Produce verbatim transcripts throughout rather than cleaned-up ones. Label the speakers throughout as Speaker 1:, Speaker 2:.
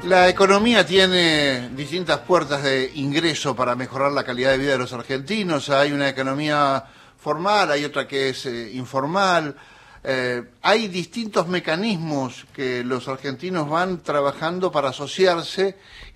Speaker 1: La economía tiene distintas puertas de ingreso para mejorar la calidad de vida de los argentinos. Hay una economía formal, hay otra que es eh, informal. Eh, hay distintos mecanismos que los argentinos van trabajando para asociarse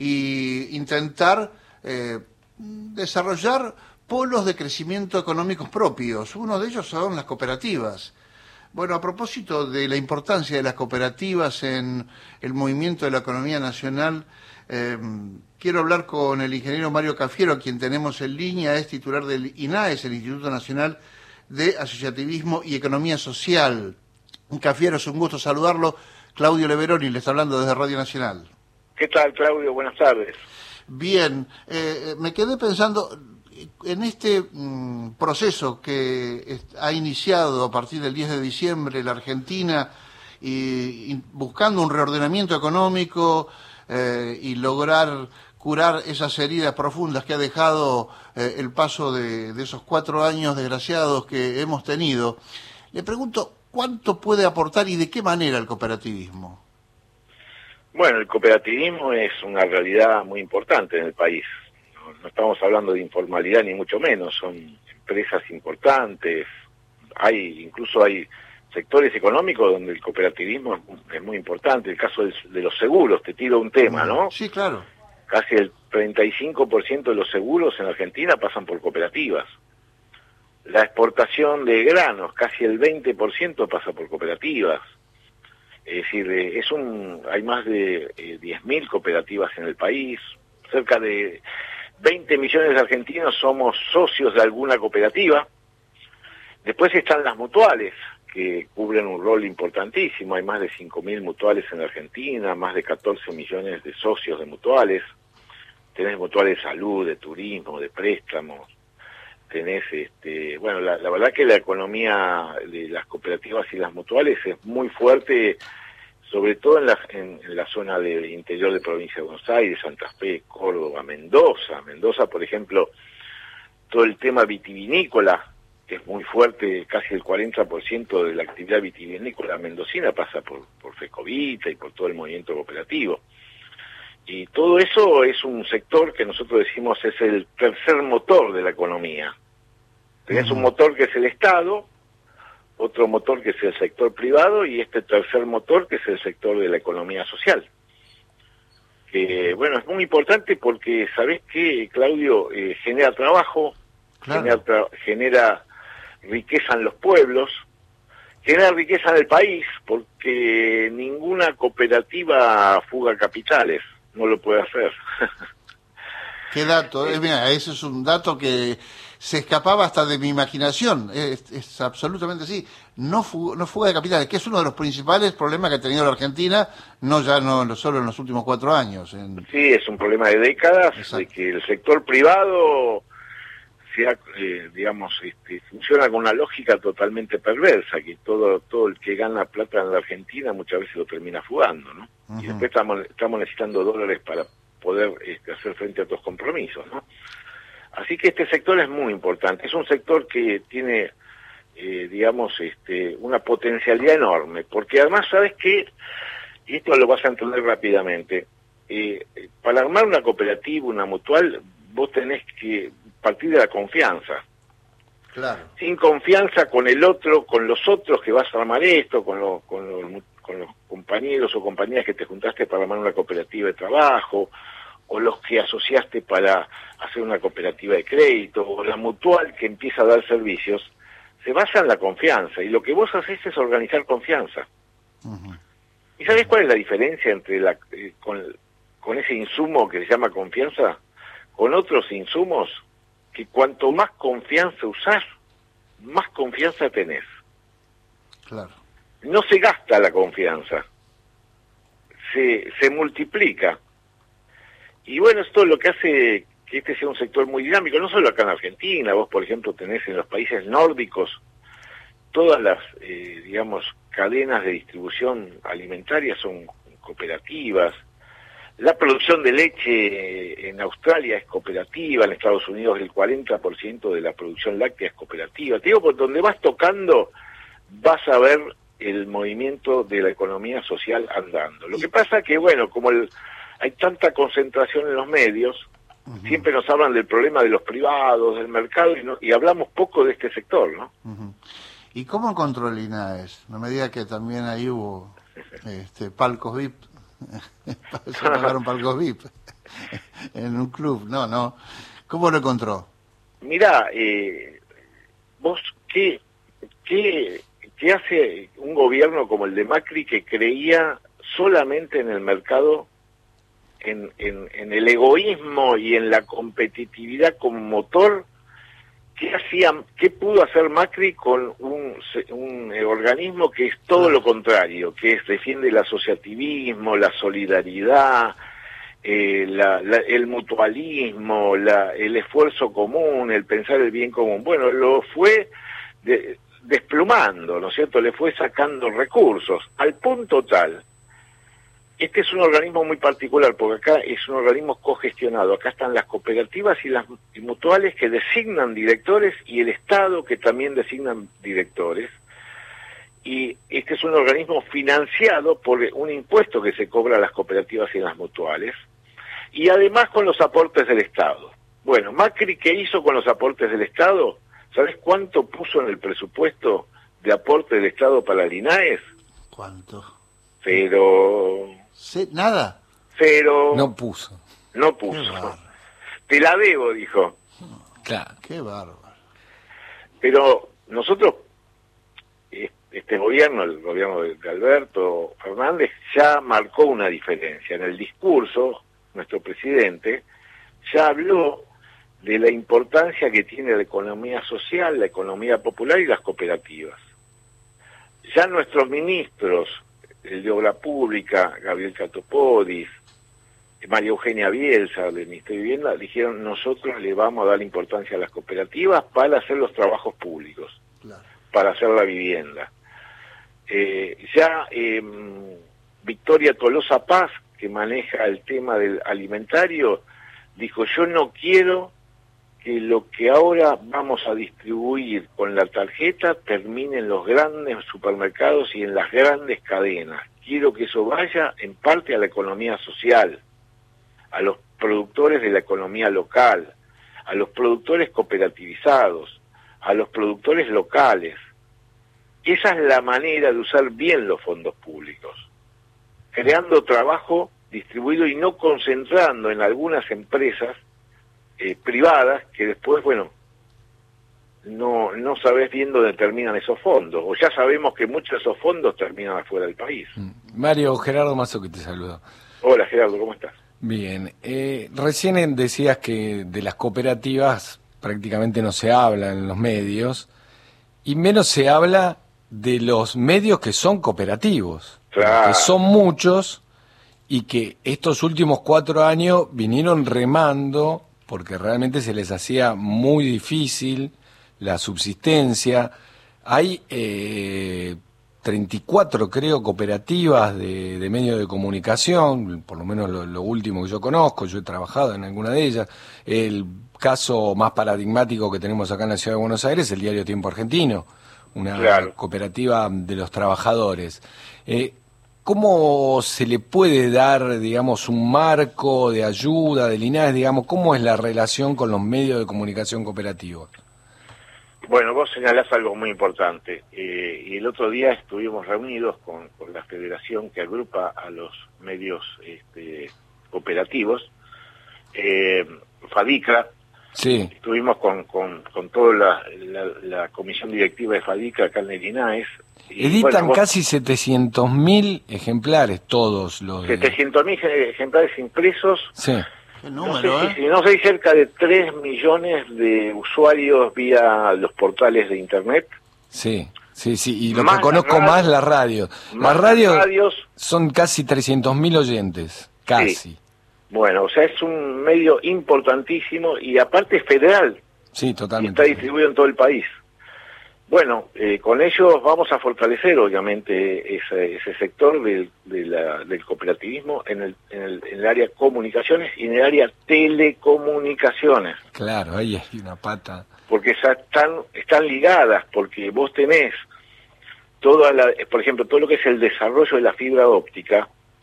Speaker 1: e intentar eh, desarrollar polos de crecimiento económicos propios. Uno de ellos son las cooperativas. Bueno, a propósito de la importancia de las cooperativas en el movimiento de la economía nacional, eh, quiero hablar con el ingeniero Mario Cafiero, a quien tenemos en línea, es titular del INAES, el Instituto Nacional de Asociativismo y Economía Social. Cafiero, es un gusto saludarlo. Claudio Leveroni le está hablando desde Radio Nacional.
Speaker 2: ¿Qué tal, Claudio? Buenas tardes.
Speaker 1: Bien, eh, me quedé pensando en este mm, proceso que ha iniciado a partir del diez de diciembre la Argentina, y, y buscando un reordenamiento económico eh, y lograr curar esas heridas profundas que ha dejado eh, el paso de, de esos cuatro años desgraciados que hemos tenido. Le pregunto, ¿cuánto puede aportar y de qué manera el cooperativismo?
Speaker 2: Bueno, el cooperativismo es una realidad muy importante en el país. No estamos hablando de informalidad ni mucho menos, son empresas importantes, hay incluso hay sectores económicos donde el cooperativismo es muy importante. El caso de los seguros, te tiro un tema, ¿no?
Speaker 1: Sí, claro.
Speaker 2: Casi el treinta y cinco por ciento de los seguros en Argentina pasan por cooperativas. La exportación de granos, casi el veinte por ciento pasa por cooperativas. Es decir, es un hay más de eh, diez mil cooperativas en el país, cerca de veinte millones de argentinos somos socios de alguna cooperativa. Después están las mutuales, que cubren un rol importantísimo. Hay más de cinco mil mutuales en Argentina, más de catorce millones de socios de mutuales. Tenés mutuales de salud, de turismo, de préstamos. Tenés, este, bueno, la, la verdad que la economía de las cooperativas y las mutuales es muy fuerte, sobre todo en la, en, en la zona del interior de provincia de Buenos Aires, Santa Fe, Córdoba, Mendoza. Mendoza, por ejemplo, todo el tema vitivinícola, que es muy fuerte, casi el cuarenta por ciento de la actividad vitivinícola mendocina pasa por, por Fecovita y por todo el movimiento cooperativo. Y todo eso es un sector que nosotros decimos es el tercer motor de la economía. Tenés un motor que es el Estado, otro motor que es el sector privado y este tercer motor que es el sector de la economía social. Que, bueno, es muy importante porque, ¿sabés qué, Claudio? Eh, genera trabajo, claro. genera, tra genera riqueza en los pueblos, genera riqueza en el país, porque ninguna cooperativa fuga capitales, no lo puede hacer.
Speaker 1: ¿Qué dato? Eh, mira, ese es un dato que se escapaba hasta de mi imaginación, es, es absolutamente así. No, fu no fuga de capitales, que es uno de los principales problemas que ha tenido la Argentina, no ya no solo en los últimos cuatro años. En...
Speaker 2: Sí, es un problema de décadas, exacto, de que el sector privado sea, eh, digamos, este, funciona con una lógica totalmente perversa, que todo todo el que gana plata en la Argentina muchas veces lo termina fugando, ¿no? Uh-huh. Y después estamos, estamos necesitando dólares para poder este, hacer frente a otros compromisos, ¿no? Así que este sector es muy importante, es un sector que tiene, eh, digamos, este, una potencialidad enorme, porque además, ¿sabes qué? Y esto lo vas a entender rápidamente, eh, para armar una cooperativa, una mutual, vos tenés que partir de la confianza.
Speaker 1: Claro. Sin
Speaker 2: confianza con el otro, con los otros que vas a armar esto, con los, con los, con los compañeros o compañeras que te juntaste para armar una cooperativa de trabajo, o los que asociaste para hacer una cooperativa de crédito, o la mutual que empieza a dar servicios, se basa en la confianza, y lo que vos haces es organizar confianza. Uh-huh. ¿Y sabés cuál es la diferencia entre la eh, con, con ese insumo que se llama confianza, con otros insumos? Que cuanto más confianza usás, más confianza tenés.
Speaker 1: Claro.
Speaker 2: No se gasta la confianza, se, se multiplica. Y bueno, esto es lo que hace que este sea un sector muy dinámico, no solo acá en Argentina. Vos, por ejemplo, tenés en los países nórdicos todas las, eh, digamos, cadenas de distribución alimentaria son cooperativas. La producción de leche en Australia es cooperativa, en Estados Unidos el cuarenta por ciento de la producción láctea es cooperativa. Te digo, por donde vas tocando, vas a ver el movimiento de la economía social andando. Lo que pasa que, bueno, como el hay tanta concentración en los medios, uh-huh. siempre nos hablan del problema de los privados, del mercado, y, no, y hablamos poco de este sector, ¿no?
Speaker 1: Uh-huh. ¿Y cómo encontró el INAES? No me diga que también ahí hubo este, palcos V I P, se pagaron palcos V I P en un club, no, no. ¿Cómo lo encontró?
Speaker 2: Mirá, eh, vos, ¿qué, qué, ¿qué hace un gobierno como el de Macri que creía solamente en el mercado, en, en, en el egoísmo y en la competitividad como motor? ¿Qué hacía, qué pudo hacer Macri con un, un organismo que es todo lo contrario, que es defiende el asociativismo, la solidaridad, eh, la, la, el mutualismo, la, el esfuerzo común, el pensar el bien común? Bueno, lo fue de, desplumando, ¿no es cierto? Le fue sacando recursos, al punto tal. Este es un organismo muy particular, porque acá es un organismo cogestionado. Acá están las cooperativas y las mutuales que designan directores y el Estado que también designan directores. Y este es un organismo financiado por un impuesto que se cobra a las cooperativas y a las mutuales. Y además con los aportes del Estado. Bueno, Macri, ¿qué hizo con los aportes del Estado? ¿Sabes cuánto puso en el presupuesto de aporte del Estado para el INAES?
Speaker 1: ¿Cuánto?
Speaker 2: Pero...
Speaker 1: ¿Sí? ¿Nada?
Speaker 2: Pero...
Speaker 3: No puso.
Speaker 2: No puso. Te la debo, dijo.
Speaker 3: Claro.
Speaker 1: Qué bárbaro.
Speaker 2: Pero nosotros, este gobierno, el gobierno de Alberto Fernández, ya marcó una diferencia. En el discurso, nuestro presidente ya habló de la importancia que tiene la economía social, la economía popular y las cooperativas. Ya nuestros ministros, el de Obra Pública, Gabriel Catopodis, María Eugenia Bielsa, del Ministerio de Vivienda, dijeron: nosotros le vamos a dar importancia a las cooperativas para hacer los trabajos públicos, claro, para hacer la vivienda. Eh, ya eh, Victoria Tolosa Paz, que maneja el tema del alimentario, dijo: yo no quiero que lo que ahora vamos a distribuir con la tarjeta termine en los grandes supermercados y en las grandes cadenas. Quiero que eso vaya en parte a la economía social, a los productores de la economía local, a los productores cooperativizados, a los productores locales. Esa es la manera de usar bien los fondos públicos, creando trabajo distribuido y no concentrando en algunas empresas Eh, privadas que después, bueno, no no sabés bien dónde terminan esos fondos, o ya sabemos que muchos de esos fondos terminan afuera del país.
Speaker 3: Mario, Gerardo Mazo que te saluda.
Speaker 2: Hola Gerardo, ¿cómo estás?
Speaker 3: Bien, eh, recién decías que de las cooperativas prácticamente no se habla en los medios, y menos se habla de los medios que son cooperativos,
Speaker 2: claro,
Speaker 3: que son muchos, y que estos últimos cuatro años vinieron remando porque realmente se les hacía muy difícil la subsistencia. Hay eh, treinta y cuatro, creo, cooperativas de, de medios de comunicación, por lo menos lo, lo último que yo conozco, yo he trabajado en alguna de ellas. El caso más paradigmático que tenemos acá en la Ciudad de Buenos Aires es el diario Tiempo Argentino, una claro. cooperativa de los trabajadores. Eh, ¿Cómo se le puede dar, digamos, un marco de ayuda del INAES? Digamos, ¿cómo es la relación con los medios de comunicación cooperativos?
Speaker 2: Bueno, vos señalás algo muy importante. Eh, y el otro día estuvimos reunidos con, con la federación que agrupa a los medios este, cooperativos, eh, FADICRA.
Speaker 3: Sí.
Speaker 2: Estuvimos con, con, con toda la, la, la comisión directiva de FADICRA acá en el INAES. Y,
Speaker 3: Editan
Speaker 2: bueno, vos,
Speaker 3: casi setecientos mil ejemplares todos los...
Speaker 2: setecientos mil ejemplares impresos.
Speaker 3: Sí.
Speaker 1: Qué número,
Speaker 2: no sé,
Speaker 1: ¿eh?
Speaker 2: si, no sé, cerca de tres millones de usuarios vía los portales de internet.
Speaker 3: Sí, sí, sí, y lo
Speaker 2: más
Speaker 3: que conozco
Speaker 2: radio,
Speaker 3: más la radio.
Speaker 2: Más
Speaker 3: la radio
Speaker 2: radios,
Speaker 3: son casi trescientos mil oyentes, casi.
Speaker 2: Sí. Bueno, o sea, es un medio importantísimo y aparte federal.
Speaker 3: Sí, totalmente.
Speaker 2: Está distribuido en todo el país. Bueno, eh, con ellos vamos a fortalecer, obviamente, ese, ese sector del, de la, del cooperativismo en el, en, el, en el área comunicaciones y en el área telecomunicaciones.
Speaker 3: Claro, ahí hay una pata.
Speaker 2: Porque ya están, están ligadas, porque vos tenés toda la, por ejemplo, todo lo que es el desarrollo de la fibra óptica,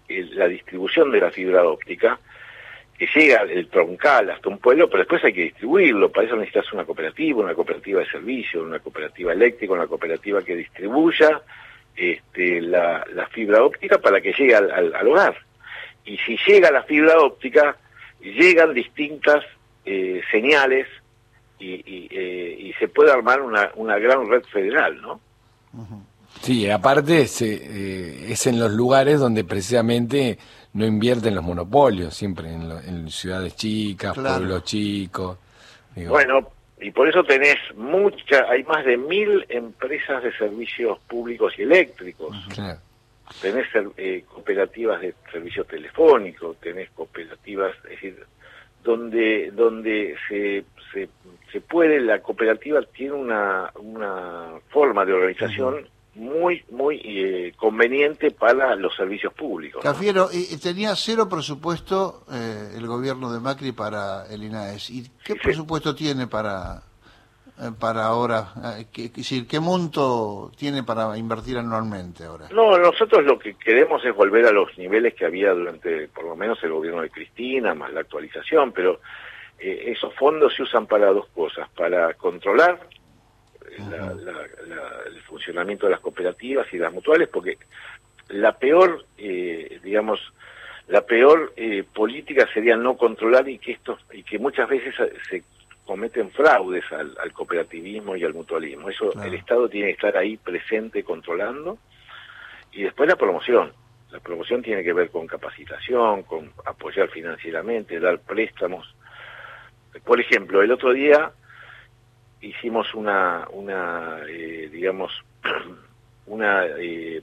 Speaker 2: el, la distribución de la fibra óptica, que llega el troncal hasta un pueblo, pero después hay que distribuirlo. Para eso necesitas una cooperativa, una cooperativa de servicio, una cooperativa eléctrica, una cooperativa que distribuya este, la, la fibra óptica para que llegue al, al, al hogar. Y si llega la fibra óptica, llegan distintas eh, señales y, y, eh, y se puede armar una, una gran red federal, ¿no?
Speaker 3: Sí, aparte es, eh, es en los lugares donde precisamente no invierten los monopolios, siempre en, lo, en ciudades chicas, claro. Pueblos chicos. Digo.
Speaker 2: Bueno, y por eso tenés mucha, hay más de mil empresas de servicios públicos y eléctricos. Claro. Tenés eh, cooperativas de servicios telefónicos, tenés cooperativas, es decir, donde donde se, se, se puede, la cooperativa tiene una, una forma de organización uh-huh. muy muy eh, conveniente para los servicios públicos.
Speaker 1: Cafiero, ¿no? y tenía cero presupuesto eh, el gobierno de Macri para el INAES. ¿Y qué sí, presupuesto sí. tiene para eh, para ahora? ¿Qué, qué, ¿Qué monto tiene para invertir anualmente ahora?
Speaker 2: No, nosotros lo que queremos es volver a los niveles que había durante, por lo menos, el gobierno de Cristina, más la actualización, pero eh, esos fondos se usan para dos cosas, para controlar La, la, la, el funcionamiento de las cooperativas y las mutuales, porque la peor, eh, digamos, la peor eh, política sería no controlar y que estos y que muchas veces se cometen fraudes al, al cooperativismo y al mutualismo. Eso claro. El Estado tiene que estar ahí presente controlando. Y después la promoción. La promoción tiene que ver con capacitación, con apoyar financieramente, dar préstamos. Por ejemplo, el otro día hicimos una, una eh, digamos, una eh,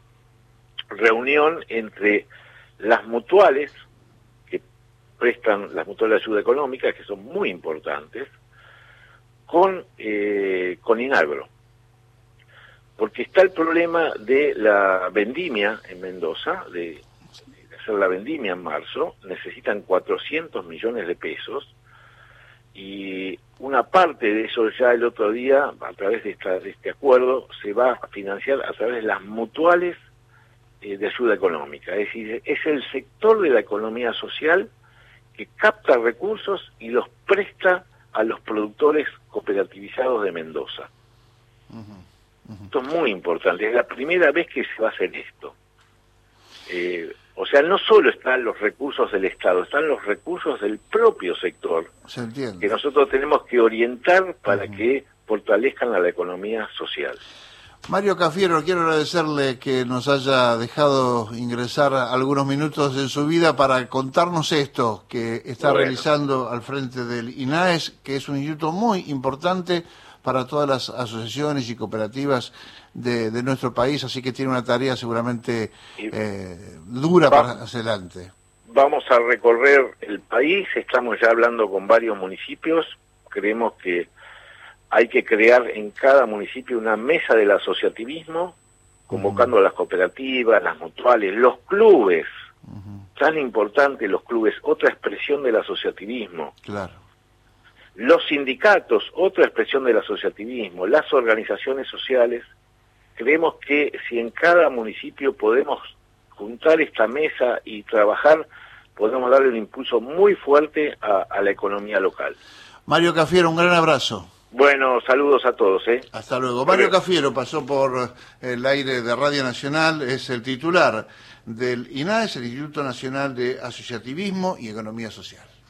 Speaker 2: reunión entre las mutuales, que prestan, las mutuales de ayuda económica, que son muy importantes, con, eh, con Inagro. Porque está el problema de la vendimia en Mendoza, de, de hacer la vendimia en marzo, necesitan cuatrocientos millones de pesos, y una parte de eso ya el otro día, a través de, esta, de este acuerdo, se va a financiar a través de las mutuales eh, de ayuda económica. Es decir, es el sector de la economía social que capta recursos y los presta a los productores cooperativizados de Mendoza. Uh-huh, uh-huh. Esto es muy importante, es la primera vez que se va a hacer esto. Eh, O sea, no solo están los recursos del Estado, están los recursos del propio sector,
Speaker 1: se entiende,
Speaker 2: que nosotros tenemos que orientar para uh-huh. que fortalezcan a la economía social.
Speaker 1: Mario Cafiero, quiero agradecerle que nos haya dejado ingresar algunos minutos en su vida para contarnos esto que está bueno. realizando al frente del INAES, que es un instituto muy importante para todas las asociaciones y cooperativas de, de nuestro país, así que tiene una tarea seguramente eh, dura va, para adelante.
Speaker 2: Vamos a recorrer el país, estamos ya hablando con varios municipios, creemos que hay que crear en cada municipio una mesa del asociativismo, convocando uh-huh. a las cooperativas, las mutuales, los clubes, uh-huh. tan importante los clubes, otra expresión del asociativismo.
Speaker 1: Claro.
Speaker 2: Los sindicatos, otra expresión del asociativismo, las organizaciones sociales. Creemos que si en cada municipio podemos juntar esta mesa y trabajar, podemos darle un impulso muy fuerte a, a la economía local.
Speaker 1: Mario Cafiero, un gran abrazo.
Speaker 2: Bueno, saludos a todos. ¿eh?
Speaker 1: Hasta luego. Mario Cafiero pasó por el aire de Radio Nacional, es el titular del INAES, el Instituto Nacional de Asociativismo y Economía Social.